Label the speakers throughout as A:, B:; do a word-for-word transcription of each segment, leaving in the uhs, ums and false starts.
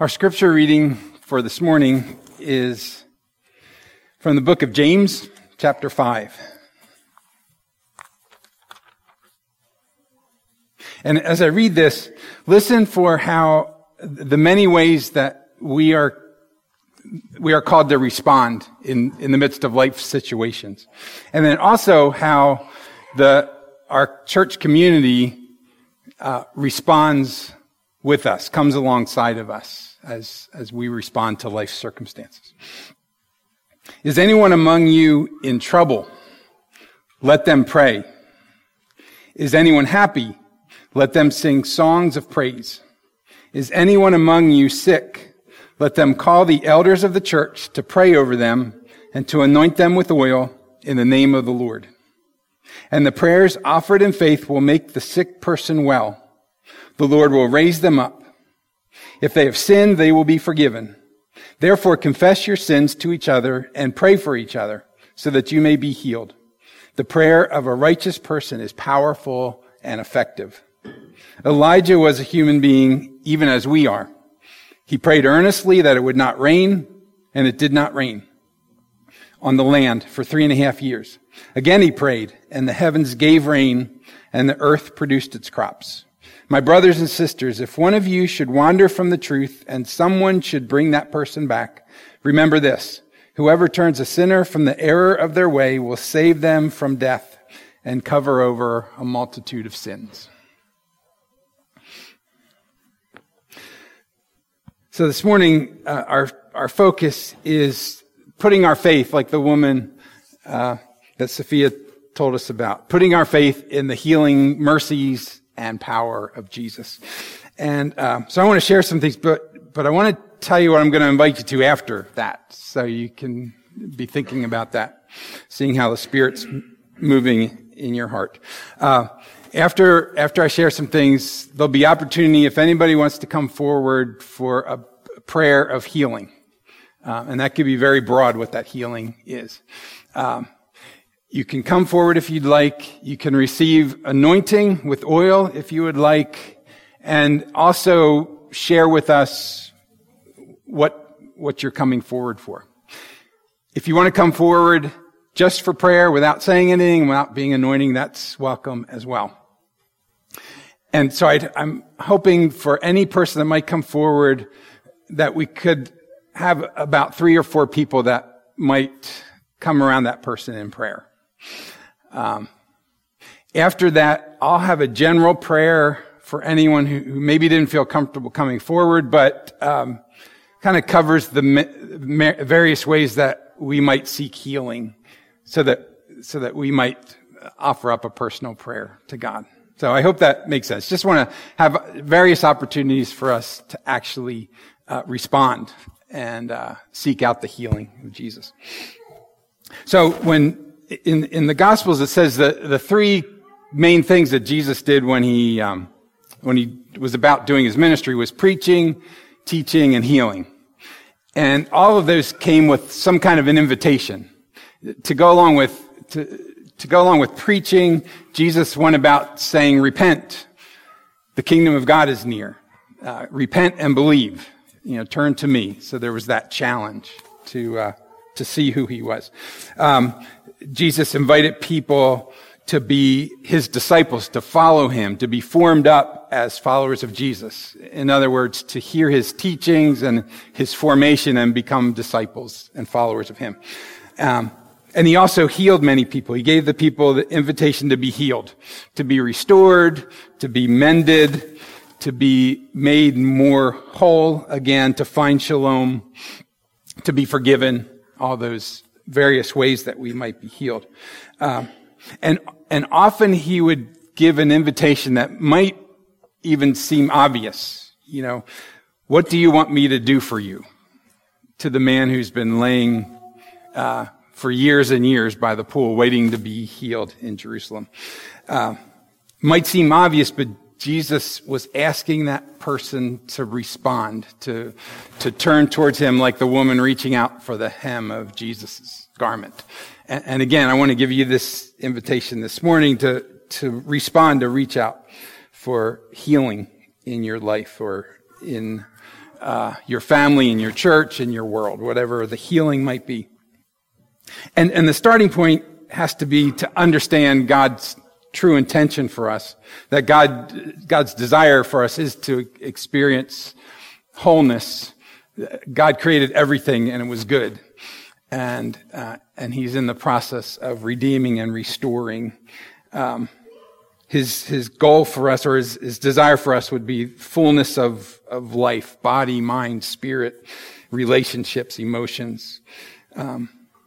A: Our scripture reading for this morning is from the book of James, chapter five. And as I read this, listen for how the many ways that we are we are called to respond in, in the midst of life situations. And then also how the our church community uh, responds with us, comes alongside of us as, as we respond to life circumstances. Is anyone among you in trouble? Let them pray. Is anyone happy? Let them sing songs of praise. Is anyone among you sick? Let them call the elders of the church to pray over them and to anoint them with oil in the name of the Lord. And the prayers offered in faith will make the sick person well. The Lord will raise them up. If they have sinned, they will be forgiven. Therefore, confess your sins to each other and pray for each other so that you may be healed. The prayer of a righteous person is powerful and effective. Elijah was a human being, even as we are. He prayed earnestly that it would not rain, and it did not rain on the land for three and a half years. Again he prayed, and the heavens gave rain, and the earth produced its crops. My brothers and sisters, if one of you should wander from the truth and someone should bring that person back, remember this: whoever turns a sinner from the error of their way will save them from death and cover over a multitude of sins. So this morning, uh, our our focus is putting our faith, like the woman uh, that Sophia told us about, putting our faith in the healing mercies and power of Jesus. And uh, so I want to share some things, but but I want to tell you what I'm going to invite you to after that, so you can be thinking about that, seeing how the Spirit's moving in your heart. Uh, after after I share some things, there'll be opportunity if anybody wants to come forward for a prayer of healing, uh, and that could be very broad what that healing is. Um, You can come forward if you'd like. You can receive anointing with oil if you would like, and also share with us what what you're coming forward for. If you want to come forward just for prayer without saying anything, without being anointing, that's welcome as well. And so I'd, I'm hoping for any person that might come forward that we could have about three or four people that might come around that person in prayer. Um, after that, I'll have a general prayer for anyone who, who maybe didn't feel comfortable coming forward, but um, kind of covers the me- various ways that we might seek healing, so that so that we might offer up a personal prayer to God. So I hope that makes sense. Just want to have various opportunities for us to actually uh, respond and uh, seek out the healing of Jesus. So when In, in the Gospels, it says that the three main things that Jesus did when he, um, when he was about doing his ministry was preaching, teaching, and healing. And all of those came with some kind of an invitation. To go along with, to, to go along with preaching, Jesus went about saying, repent, the kingdom of God is near. Uh, repent and believe, you know, turn to me. So there was that challenge to, uh, to see who he was. Um, Jesus invited people to be his disciples, to follow him, to be formed up as followers of Jesus. In other words, to hear his teachings and his formation and become disciples and followers of him. Um, and he also healed many people. He gave the people the invitation to be healed, to be restored, to be mended, to be made more whole again, to find shalom, to be forgiven, all those various ways that we might be healed. Um, and and often he would give an invitation that might even seem obvious. You know, what do you want me to do for you? To the man who's been laying uh, for years and years by the pool, waiting to be healed in Jerusalem. Uh, might seem obvious, but Jesus was asking that person to respond, to to turn towards him like the woman reaching out for the hem of Jesus' garment. And, and again, I want to give you this invitation this morning to, to respond, to reach out for healing in your life or in uh, your family and your church and your world, whatever the healing might be. And, and the starting point has to be to understand God's true intention for us, that God, God's desire for us is to experience wholeness. God created everything and it was good. And, uh, and he's in the process of redeeming and restoring. Um, his, his goal for us, or his, his desire for us, would be fullness of, of life, body, mind, spirit, relationships, emotions. Um,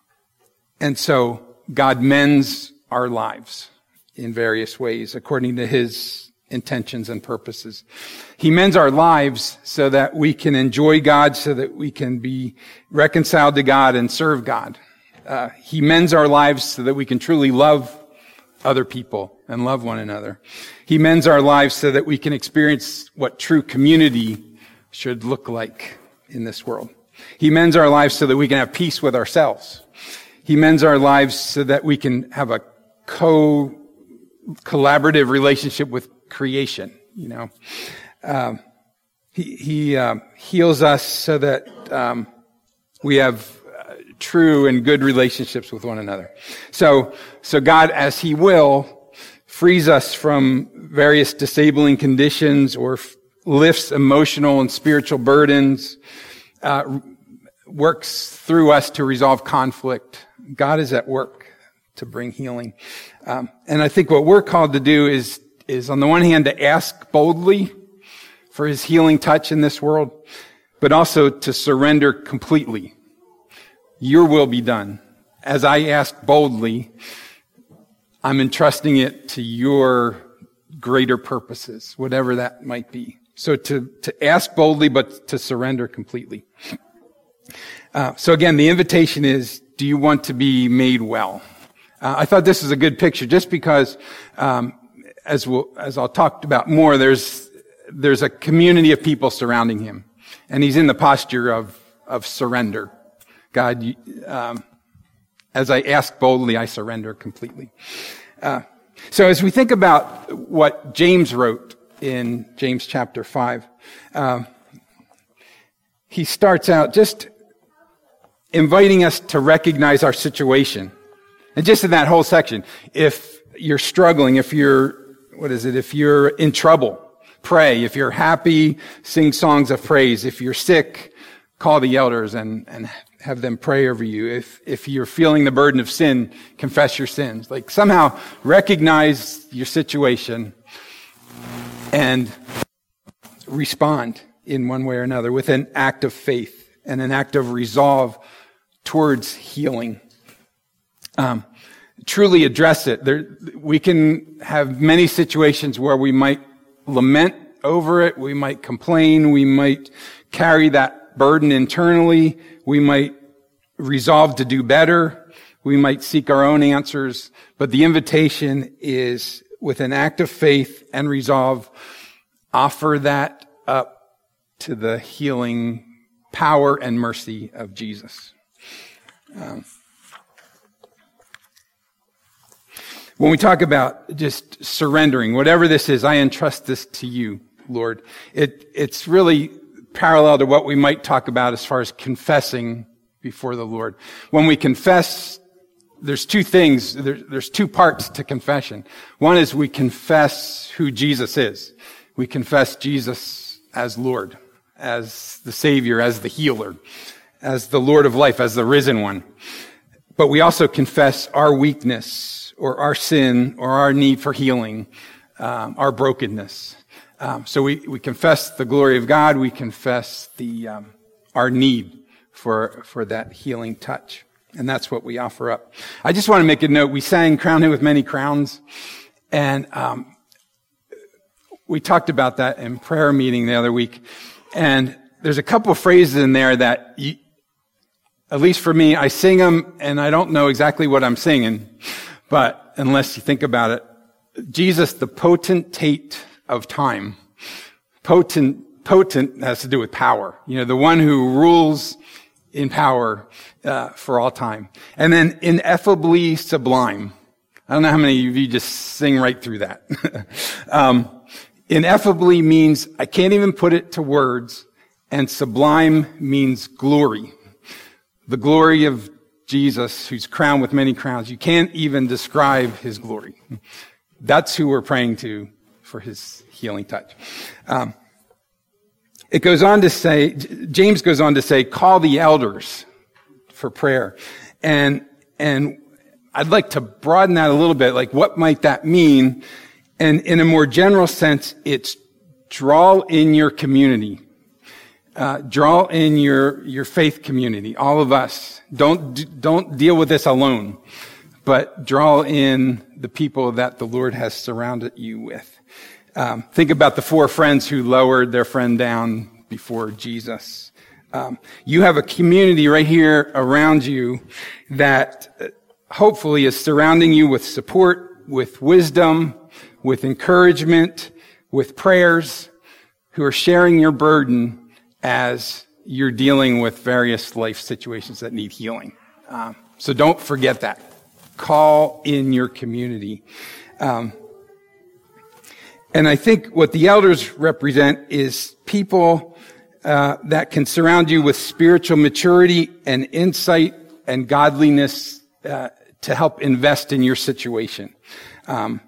A: and so God mends our lives in various ways according to his intentions and purposes. He mends our lives so that we can enjoy God, so that we can be reconciled to God and serve God. Uh, he mends our lives so that we can truly love other people and love one another. He mends our lives so that we can experience what true community should look like in this world. He mends our lives so that we can have peace with ourselves. He mends our lives so that we can have a co collaborative relationship with creation, you know. Um, he he um, heals us so that um, we have uh, true and good relationships with one another. So, so God, as he will, frees us from various disabling conditions or f- lifts emotional and spiritual burdens, uh, works through us to resolve conflict. God is at work to bring healing. Um, and I think what we're called to do is, is on the one hand to ask boldly for his healing touch in this world, but also to surrender completely. Your will be done. As I ask boldly, I'm entrusting it to your greater purposes, whatever that might be. So to, to ask boldly, but to surrender completely. Uh, so again, the invitation is, do you want to be made well? Uh, I thought this was a good picture just because, um, as we'll, as I'll talk about more, there's, there's a community of people surrounding him. And he's in the posture of, of surrender. God, you, um, as I ask boldly, I surrender completely. Uh, so as we think about what James wrote in James chapter five, um, he starts out just inviting us to recognize our situation. And just in that whole section, if you're struggling, if you're, what is it, if you're in trouble, pray. If you're happy, sing songs of praise. If you're sick, call the elders and, and have them pray over you. If, if you're feeling the burden of sin, confess your sins. Like somehow recognize your situation and respond in one way or another with an act of faith and an act of resolve towards healing. Um, truly address it. There, we can have many situations where we might lament over it. We might complain. We might carry that burden internally. We might resolve to do better. We might seek our own answers. But the invitation is, with an act of faith and resolve, offer that up to the healing power and mercy of Jesus. Um, when we talk about just surrendering, whatever this is, I entrust this to you, Lord. It, it's really parallel to what we might talk about as far as confessing before the Lord. When we confess, there's two things, there, there's two parts to confession. One is we confess who Jesus is. We confess Jesus as Lord, as the Savior, as the healer, as the Lord of life, as the risen one. But we also confess our weakness or our sin or our need for healing, um, our brokenness. Um, so we, we confess the glory of God. We confess the um, our need for for that healing touch. And that's what we offer up. I just want to make a note. We sang Crown Him with Many Crowns. And um, we talked about that in prayer meeting the other week. And there's a couple of phrases in there that, you, at least for me, I sing them and I don't know exactly what I'm singing. But unless you think about it, Jesus, the potentate of time. Potent, potent has to do with power. You know, the one who rules in power uh, for all time. And then ineffably sublime. I don't know how many of you just sing right through that. um, ineffably means I can't even put it to words, and sublime means glory. The glory of Jesus, who's crowned with many crowns. You can't even describe his glory. That's who we're praying to for his healing touch. Um, it goes on to say, James goes on to say, call the elders for prayer. And, and I'd like to broaden that a little bit. Like, what might that mean? And in a more general sense, it's draw in your community. Uh, draw in your, your faith community, all of us. Don't, don't deal with this alone, but draw in the people that the Lord has surrounded you with. Um, think about the four friends who lowered their friend down before Jesus. Um, you have a community right here around you that hopefully is surrounding you with support, with wisdom, with encouragement, with prayers, who are sharing your burden as you're dealing with various life situations that need healing. Um, so don't forget that. Call in your community. Um, and I think what the elders represent is people uh, that can surround you with spiritual maturity and insight and godliness uh, to help invest in your situation. Um,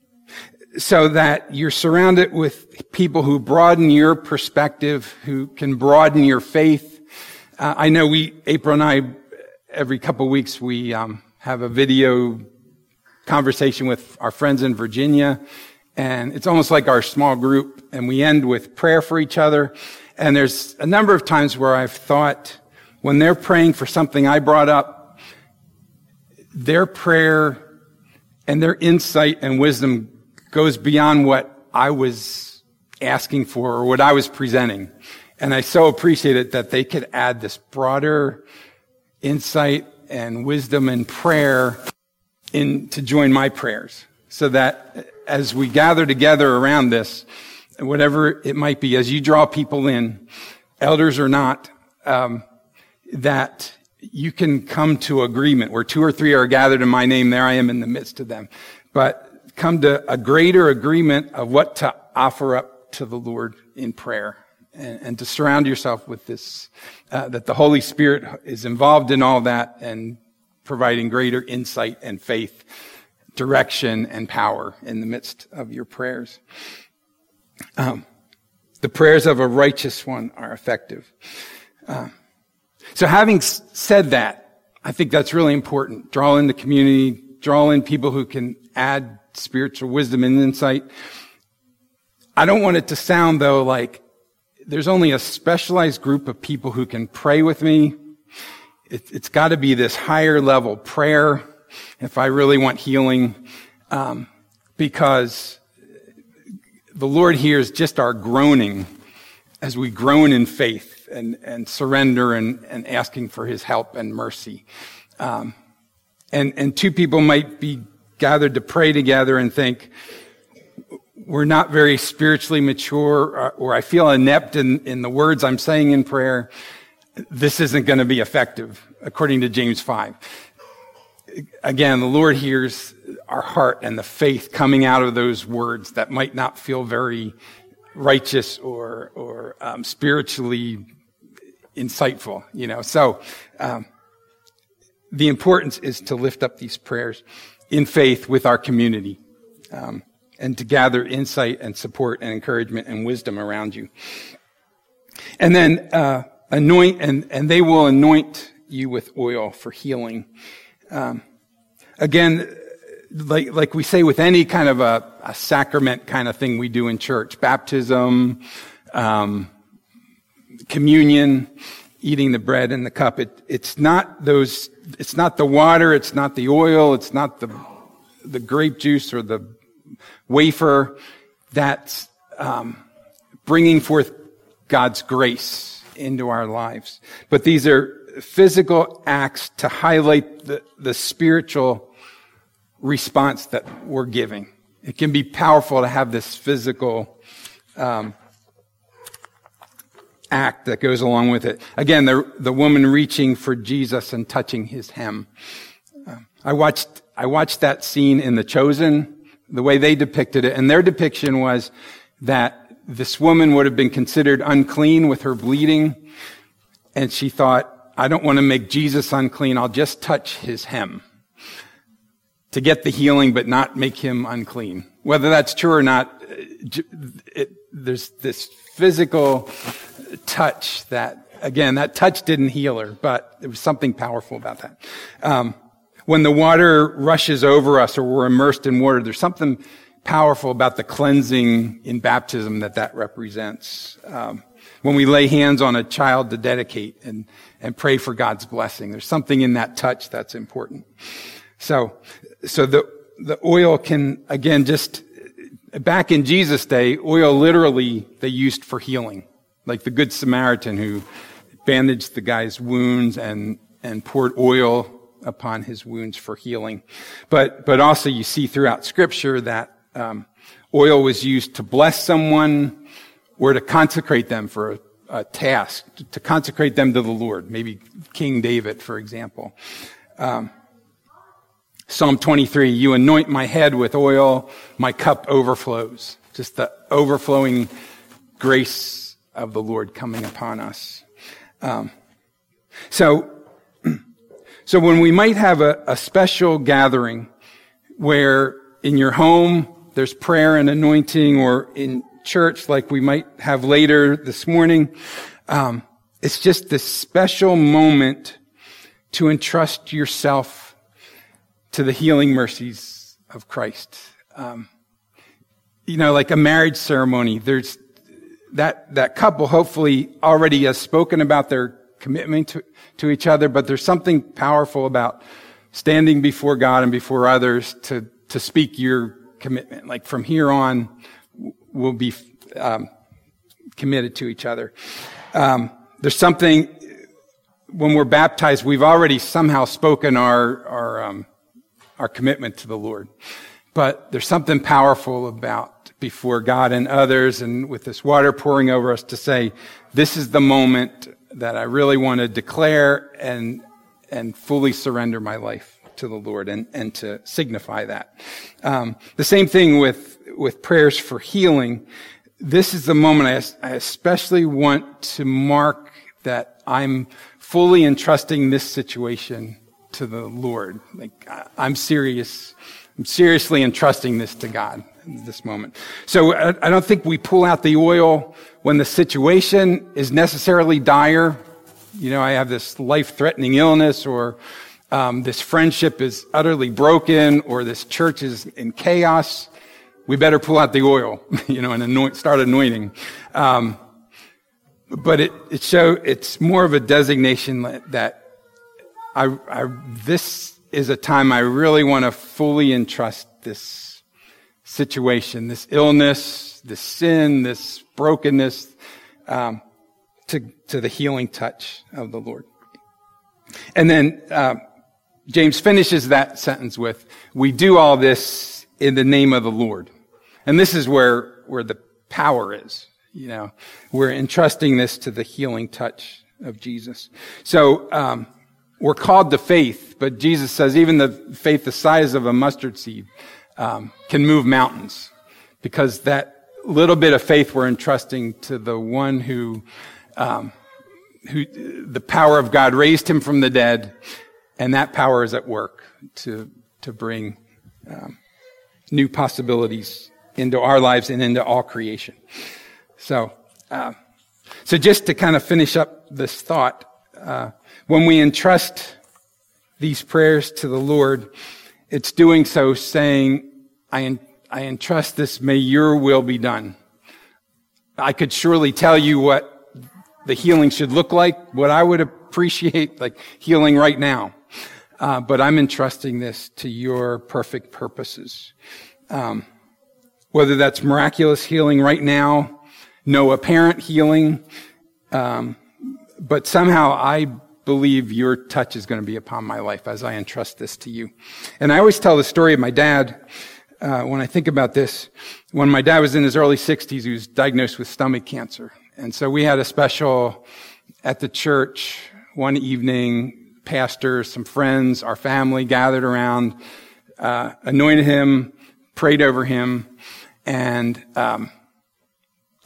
A: so that you're surrounded with people who broaden your perspective, who can broaden your faith. Uh, I know we, April and I, every couple of weeks, we um, have a video conversation with our friends in Virginia, and it's almost like our small group, and we end with prayer for each other. And there's a number of times where I've thought, when they're praying for something I brought up, their prayer and their insight and wisdom goes beyond what I was asking for or what I was presenting. And I so appreciate it that they could add this broader insight and wisdom and prayer in to join my prayers, so that as we gather together around this, whatever it might be, as you draw people in, elders or not, um, that you can come to agreement. Where two or three are gathered in my name, there I am in the midst of them. But come to a greater agreement of what to offer up to the Lord in prayer, and, and to surround yourself with this, uh, that the Holy Spirit is involved in all that and providing greater insight and faith, direction and power in the midst of your prayers. Um, the prayers of a righteous one are effective. Uh, so having said that, I think that's really important. Draw in the community, draw in people who can add spiritual wisdom and insight. I don't want it to sound, though, like there's only a specialized group of people who can pray with me. It, it's got to be this higher level prayer if I really want healing, um, because the Lord hears just our groaning as we groan in faith and, and surrender and, and asking for his help and mercy. Um, and, and two people might be gathered to pray together and think, we're not very spiritually mature, or, or I feel inept in, in the words I'm saying in prayer. This isn't going to be effective, according to James five. Again, the Lord hears our heart and the faith coming out of those words that might not feel very righteous or, or um, spiritually insightful, you know. So um, the importance is to lift up these prayers in faith with our community, um, and to gather insight and support and encouragement and wisdom around you. And then uh, anoint, and, and they will anoint you with oil for healing. Um, again, like like we say with any kind of a, a sacrament kind of thing we do in church, baptism, um, communion, eating the bread and the cup. It, it's not those. It's not the water. It's not the oil. It's not the the grape juice or the wafer that's um, bringing forth God's grace into our lives. But these are physical acts to highlight the, the spiritual response that we're giving. It can be powerful to have this physical um, act that goes along with it. Again, the the woman reaching for Jesus and touching his hem. Uh, I watched I watched that scene in The Chosen, the way they depicted it, and their depiction was that this woman would have been considered unclean with her bleeding. And she thought, I don't want to make Jesus unclean. I'll just touch his hem to get the healing, but not make him unclean. Whether that's true or not, it, there's this physical touch that, again, that touch didn't heal her, but there was something powerful about that. Um, when the water rushes over us or we're immersed in water, there's something powerful about the cleansing in baptism that that represents. Um, when we lay hands on a child to dedicate and, and pray for God's blessing, there's something in that touch that's important. So, so the, the oil can, again, just, back in Jesus' day, oil literally they used for healing. Like the Good Samaritan who bandaged the guy's wounds and, and poured oil upon his wounds for healing. But, but also you see throughout Scripture that um, oil was used to bless someone or to consecrate them for a, a task, to consecrate them to the Lord. Maybe King David, for example. Um, Psalm twenty-three, you anoint my head with oil, my cup overflows. Just the overflowing grace of the Lord coming upon us. Um, so, so when we might have a, a special gathering where in your home there's prayer and anointing, or in church like we might have later this morning, um, it's just this special moment to entrust yourself to the healing mercies of Christ. Um, you know, like a marriage ceremony, there's that, that couple hopefully already has spoken about their commitment to, to each other, but there's something powerful about standing before God and before others to, to speak your commitment. Like from here on, we'll be, um, committed to each other. Um, there's something, when we're baptized, we've already somehow spoken our, our, um, our commitment to the Lord. But there's something powerful about before God and others, and with this water pouring over us, to say, this is the moment that I really want to declare and and fully surrender my life to the Lord, and, and to signify that. Um, the same thing with with prayers for healing. This is the moment I, I especially want to mark that I'm fully entrusting this situation to the Lord. Like, I'm serious. I'm seriously entrusting this to God in this moment. So I, I don't think we pull out the oil when the situation is necessarily dire. You know, I have this life-threatening illness, or um, this friendship is utterly broken, or this church is in chaos. We better pull out the oil, you know, and anoint, start anointing. Um, but it, it show, it's more of a designation that I, I, this is a time I really want to fully entrust this situation, this illness, this sin, this brokenness, um, to, to the healing touch of the Lord. And then, uh, James finishes that sentence with, we do all this in the name of the Lord. And this is where, where the power is, you know, we're entrusting this to the healing touch of Jesus. So, um, we're called to faith, but Jesus says even the faith the size of a mustard seed, um, can move mountains, because that little bit of faith we're entrusting to the one who, um, who, the power of God raised him from the dead, and that power is at work to, to bring, um, new possibilities into our lives and into all creation. So, uh, so just to kind of finish up this thought, uh, when we entrust these prayers to the Lord, it's doing so saying, I, en- I entrust this, may your will be done. I could surely tell you what the healing should look like, what I would appreciate, like healing right now. Uh, but I'm entrusting this to your perfect purposes. Um, whether that's miraculous healing right now, no apparent healing, um, but somehow I believe your touch is going to be upon my life as I entrust this to you. And I always tell the story of my dad, uh, when I think about this. When my dad was in his early sixties, he was diagnosed with stomach cancer. And so we had a special at the church one evening, pastor, some friends, our family gathered around, uh, anointed him, prayed over him, and, um,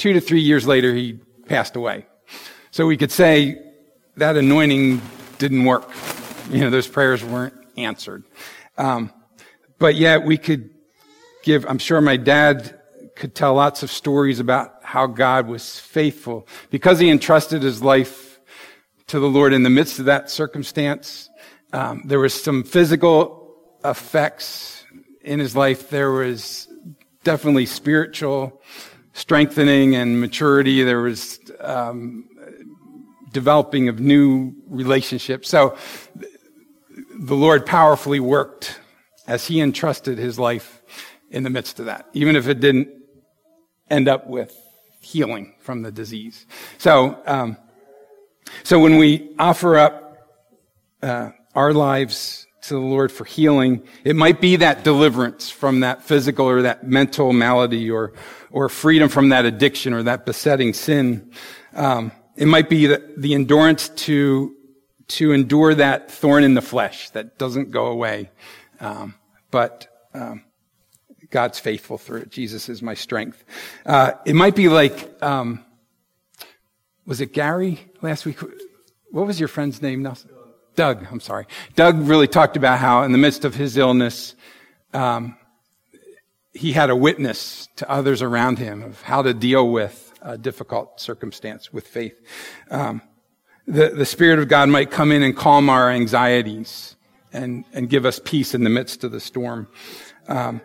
A: two to three years later, he passed away. So we could say that anointing didn't work. You know, those prayers weren't answered. Um, but yet we could give, I'm sure my dad could tell lots of stories about how God was faithful because he entrusted his life to the Lord in the midst of that circumstance. Um, there was some physical effects in his life. There was definitely spiritual strengthening and maturity. There was um, developing of new relationships. So the Lord powerfully worked as he entrusted his life in the midst of that, even if it didn't end up with healing from the disease. So, um, so when we offer up uh, our lives to the Lord for healing, it might be that deliverance from that physical or that mental malady, or or freedom from that addiction or that besetting sin. Um, it might be the, the endurance to to endure that thorn in the flesh that doesn't go away, um, but um, God's faithful through it. Jesus is my strength. Uh, it might be like, um, was it Gary last week? What was your friend's name, Nelson? Doug, I'm sorry. Doug really talked about how in the midst of his illness, um, he had a witness to others around him of how to deal with a difficult circumstance with faith. Um, the, the Spirit of God might come in and calm our anxieties and, and give us peace in the midst of the storm. Um,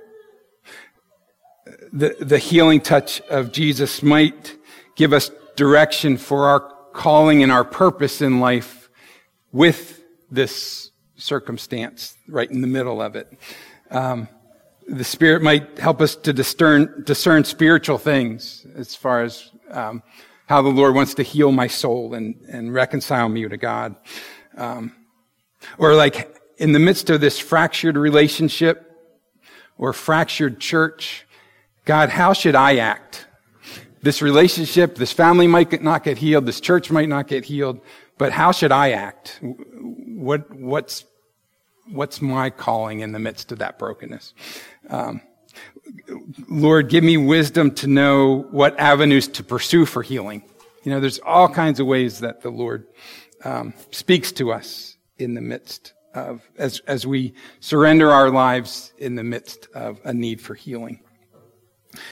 A: the, the healing touch of Jesus might give us direction for our calling and our purpose in life with this circumstance right in the middle of it. Um, the Spirit might help us to discern, discern spiritual things as far as um, how the Lord wants to heal my soul and, and reconcile me to God. Um, or like in the midst of this fractured relationship or fractured church, God, how should I act? This relationship, this family might not get healed, this church might not get healed, but how should I act? What, what's, what's my calling in the midst of that brokenness? Um, Lord, give me wisdom to know what avenues to pursue for healing. You know, there's all kinds of ways that the Lord um, speaks to us in the midst of, as, as we surrender our lives in the midst of a need for healing.